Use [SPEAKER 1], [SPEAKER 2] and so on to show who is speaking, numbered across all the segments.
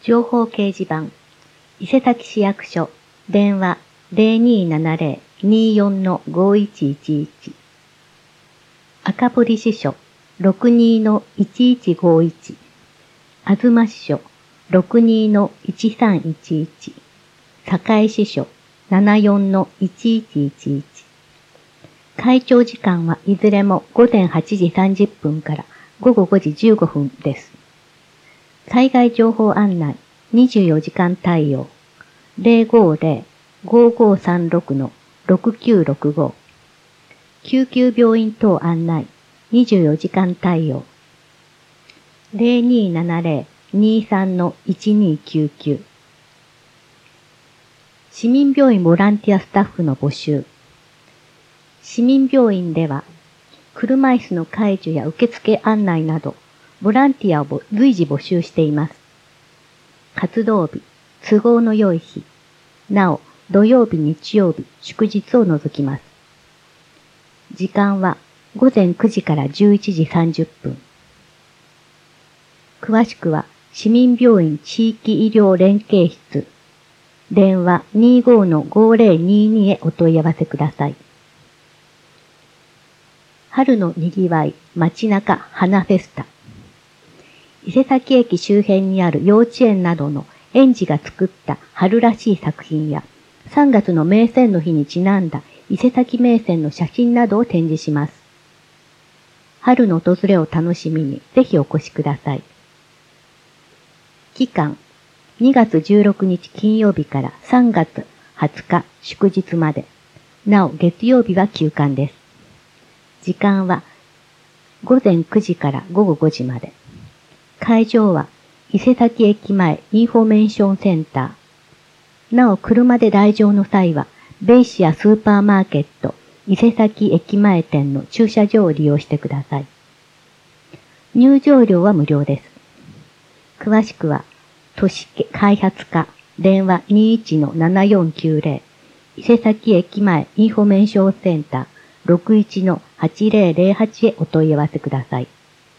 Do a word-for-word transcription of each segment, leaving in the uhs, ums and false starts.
[SPEAKER 1] 情報掲示板、伊勢崎市役所、電話 ゼロにーななゼロ にーよん ごいちいちいち、赤堀支所 ろくにー いちいちごいち、東支所 ろくにー いちさんいちいち、堺支所 ななよん いちいちいちいち。開庁時間はいずれもごぜんはちじさんじゅっぷんからごごごじじゅうごふんです。災害情報案内にじゅうよじかん対応 ゼロごゼロ ごごさんろく ろくきゅうろくご、救急病院等案内にじゅうよじかん対応 ゼロにーななゼロ にーさん いちにーきゅうきゅう、市民病院ボランティアスタッフの募集。市民病院では、車椅子の介助や受付案内など、ボランティアを随時募集しています。活動日、都合の良い日、なお、土曜日、日曜日、祝日を除きます。時間はごぜんくじからじゅういちじさんじゅっぷん。詳しくは、市民病院地域医療連携室、電話 にーごー ごーぜろにーにー へお問い合わせください。春のにぎわい街中花フェスタ。伊勢崎駅周辺にある幼稚園などの園児が作った春らしい作品や、さんがつの名泉の日にちなんだ伊勢崎名泉の写真などを展示します。春の訪れを楽しみにぜひお越しください。期間、にがつじゅうろくにち金曜日からさんがつはつか祝日まで。なお月曜日は休館です。時間はごぜんくじからごごごじまで。会場は伊勢崎駅前インフォメーションセンター。なお車で来場の際は、ベイシアスーパーマーケット伊勢崎駅前店の駐車場を利用してください。入場料は無料です。詳しくは、都市開発課電話 にいちのななよんきゅうゼロ 伊勢崎駅前インフォメーションセンター ろくいちのはちぜろぜろはち へお問い合わせください。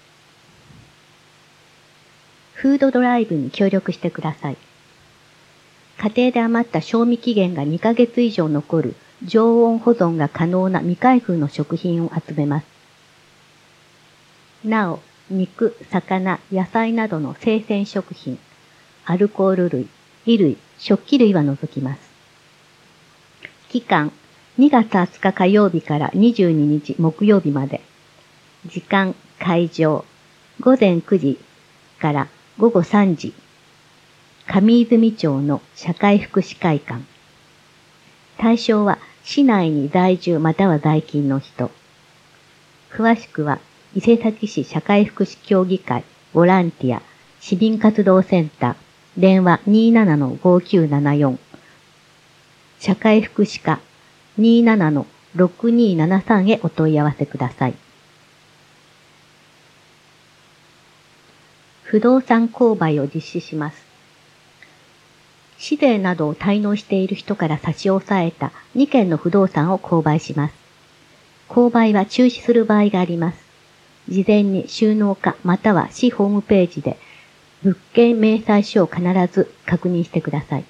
[SPEAKER 1] フードドライブに協力してください。家庭で余った賞味期限がにかげつ以上残る常温保存が可能な未開封の食品を集めます。なお、肉、魚、野菜などの生鮮食品、アルコール類、衣類、食器類は除きます。期間、にがつはつか火曜日からにじゅうににち木曜日まで。時間、会場、ごぜんくじからごごさんじ。上泉町の社会福祉会館。対象は市内に在住または在勤の人。詳しくは伊勢崎市社会福祉協議会ボランティア市民活動センター電話 にーななのごきゅうななよん 社会福祉課 にーななのろくにーななさん へお問い合わせください。不動産購買を実施します。市税などを滞納している人から差し押さえたにけんの不動産を購買します。購買は中止する場合があります。事前に収納課または市ホームページで物件明細書を必ず確認してください。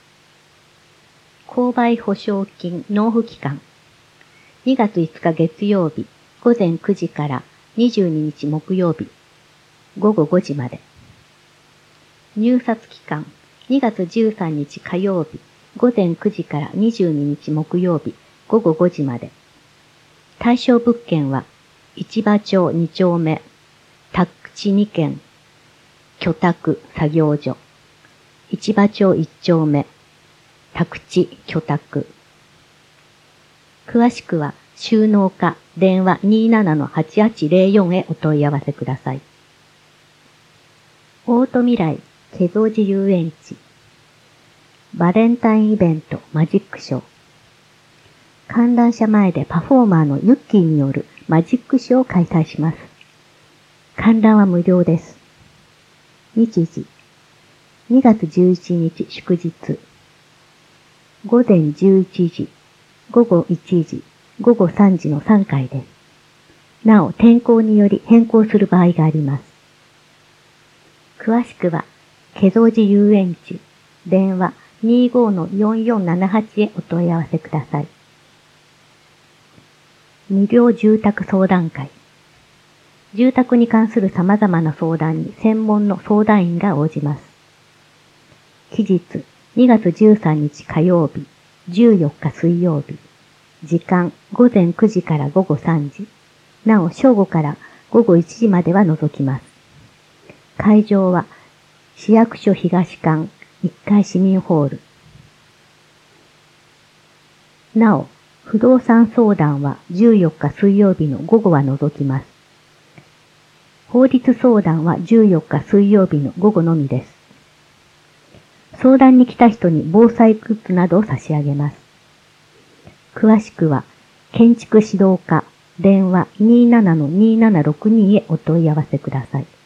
[SPEAKER 1] 購買保証金納付期間にがついつか月曜日ごぜんくじからにじゅうににち木曜日ごごごじまで。入札期間にがつじゅうさんにち火曜日ごぜんくじからにじゅうににち木曜日ごごごじまで。対象物件は市場町にちょうめ、宅地にけん、居宅作業所、市場町いっちょうめ、宅地居宅。詳しくは収納課電話 にーななのはちはちぜろよん へお問い合わせください。オート未来ケゾジ遊園地バレンタインイベントマジックショー。観覧車前でパフォーマーのユッキーによるマジックショーを開催します。観覧は無料です。日時にがつじゅういちにち祝日ごぜんじゅういちじ、ごごいちじ、ごごさんじのさんかいです。なお天候により変更する場合があります。詳しくはケゾジ遊園地、電話 にーごーのよんよんななはち へお問い合わせください。無料住宅相談会。住宅に関する様々な相談に専門の相談員が応じます。期日、にがつじゅうさんにち火曜日、じゅうよっか水曜日。時間、ごぜんくじからごごさんじ。なお、正午からごごいちじまでは除きます。会場は、市役所東館いっかい市民ホール。なお、不動産相談はじゅうよっか水曜日の午後は除きます。法律相談はじゅうよっか水曜日の午後のみです。相談に来た人に防災グッズなどを差し上げます。詳しくは、建築指導課、電話 にーななのにーななろくに へお問い合わせください。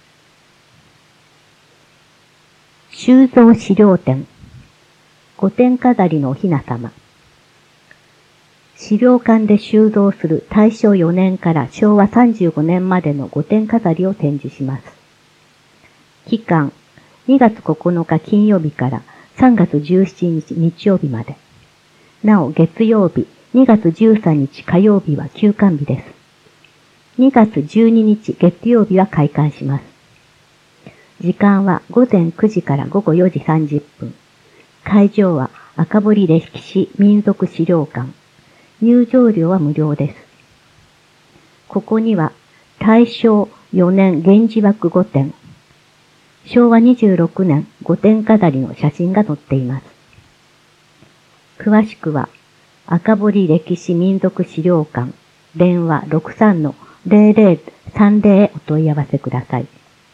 [SPEAKER 1] 収蔵資料展。御殿飾りのお雛様。資料館で収蔵する大正よねんからしょうわさんじゅうごねんまでの御殿飾りを展示します。期間、にがつここのか金曜日からさんがつじゅうしちにち日曜日まで。なお月曜日、にがつじゅうさんにち火曜日は休館日です。にがつじゅうににち月曜日は開館します。時間はごぜんくじからごごよじさんじゅっぷん。会場は赤堀歴史民族資料館。入場料は無料です。ここには大正よねん源氏枠御殿、しょうわにじゅうろくねん御殿飾りの写真が載っています。詳しくは赤堀歴史民族資料館、電話 ろくさんのぜろぜろさんぜろ へお問い合わせください。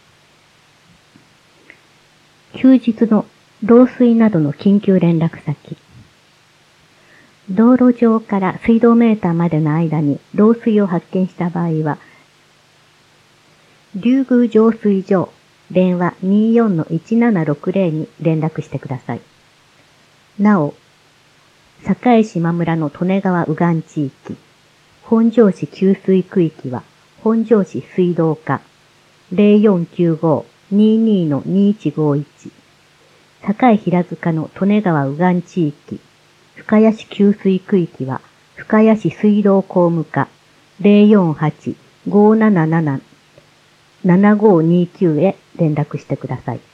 [SPEAKER 1] 休日の漏水などの緊急連絡先。道路上から水道メーターまでの間に漏水を発見した場合は、竜宮浄水場、電話 にーよんのいちななろくぜろ に連絡してください。なお、堺市真村の利根川右岸地域、本庄市給水区域は、本庄市水道課 ぜろよんきゅうごにーにーのにーいちごいち、堺平塚の利根川右岸地域、深谷市給水区域は、深谷市水道工務課 ぜろよんはちごーななななななごーにーきゅう へ連絡してください。